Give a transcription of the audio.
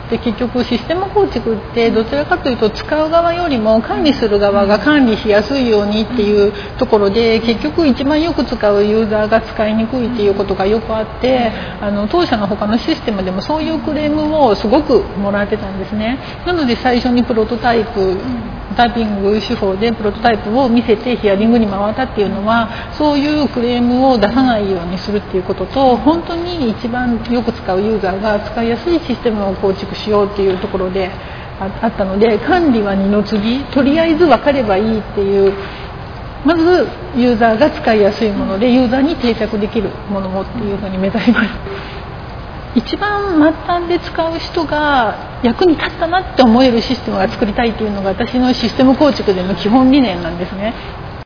で結局システム構築ってどちらかというと使う側よりも管理する側が管理しやすいようにっていうところで結局一番よく使うユーザーが使いにくいっていうことがよくあって当社の他のシステムでもそういうクレームをすごくもらってたんですね。なので最初にプロトタイピング手法でプロトタイプを見せてヒアリングに回ったっていうのはそういうクレームを出さないようにするっていうことと本当に一番よく使うユーザーが使いやすいシステムを構築しようっていうところであったので管理は二の次とりあえず分かればいいっていうまずユーザーが使いやすいものでユーザーに定着できるものもっていうふうに目指します。一番末端で使う人が役に立ったなって思えるシステムが作りたいっていうのが私のシステム構築での基本理念なんですね。